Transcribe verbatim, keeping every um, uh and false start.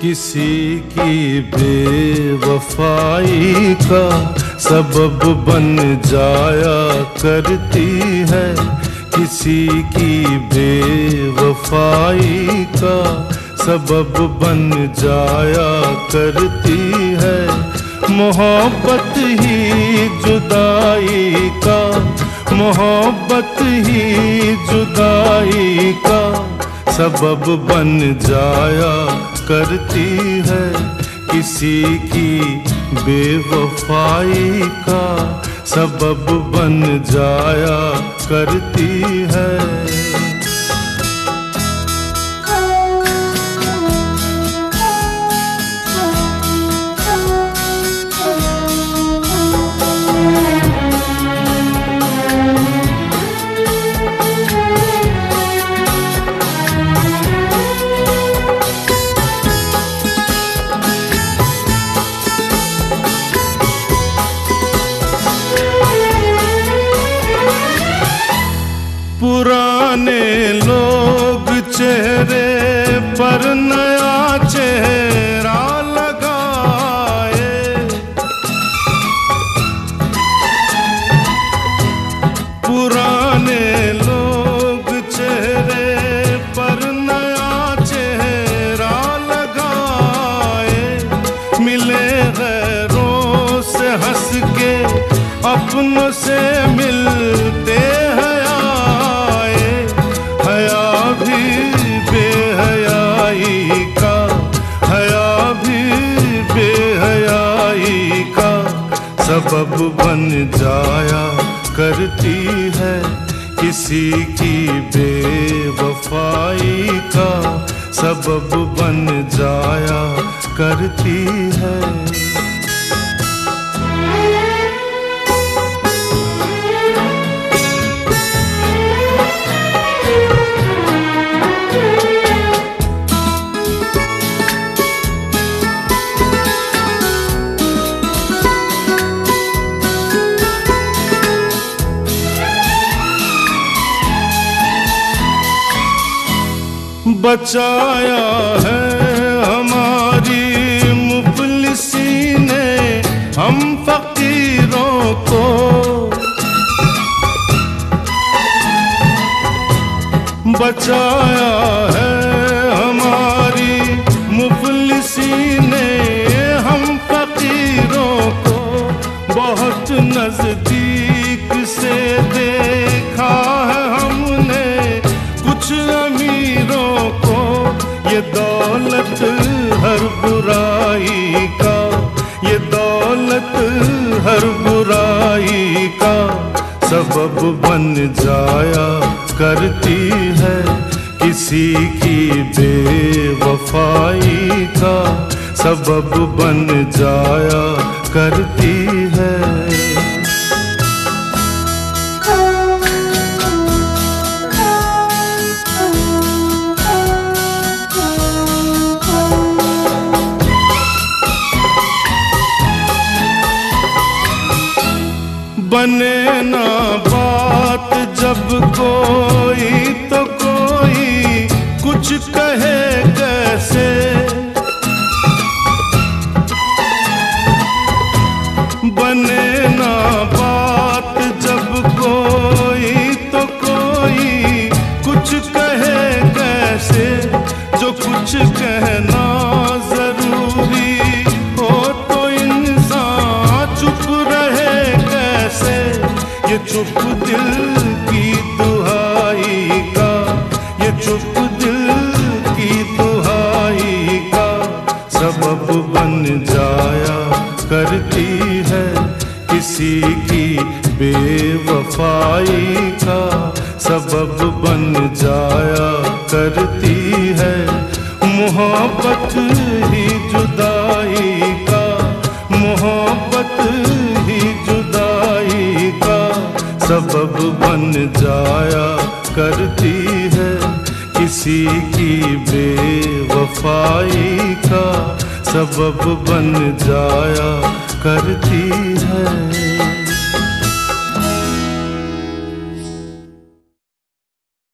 किसी की बेवफाई का सबब बन जाया करती है, किसी की बेवफाई का सबब बन जाया करती है। मोहब्बत ही जुदाई का, मोहब्बत ही जुदाई का सबब बन जाया करती है, किसी की बेवफाई का सबब बन जाया करती है। पुराने लोग चेहरे पर नया चेहरा लगाए, पुराने लोग चेहरे पर नया चेहरा लगाए, मिले गैरों से हंस के अपनों से मिलते हैं, बेहयाई का हया भी बेहयाई का सबब बन जाया करती है, किसी की बेवफाई का सबब बन जाया करती है। बचाया है हमारी मुफलिसी ने हम फकीरों को, बचाया है हमारी मुफलिसी ने हम फकीरों को, बहुत नजदीक से देखा है हमने कुछ अमीरों को, ये दौलत हर बुराई का, ये दौलत हर बुराई का सबब बन जाया करती है, किसी की बेवफाई का सबब बन जाया करती है। बने ना बात जब कोई तो कोई कुछ कहे कैसे, बने ना बात जब कोई तो कोई कुछ कहे कैसे, जो कुछ कहना जरूरी हो तो इंसान चुप रहे कैसे, ये चुप दिल की दुहाई का, ये चुप दिल की दुहाई का सबब बन जाया करती है, किसी की बेवफाई का सबब बन जाया करती है। मोहब्बत ही जुदाई का, मोहब्बत ही जुदाई का सबब बन जाया करती है, किसी की बेवफाई का सबब बन जाया करती है।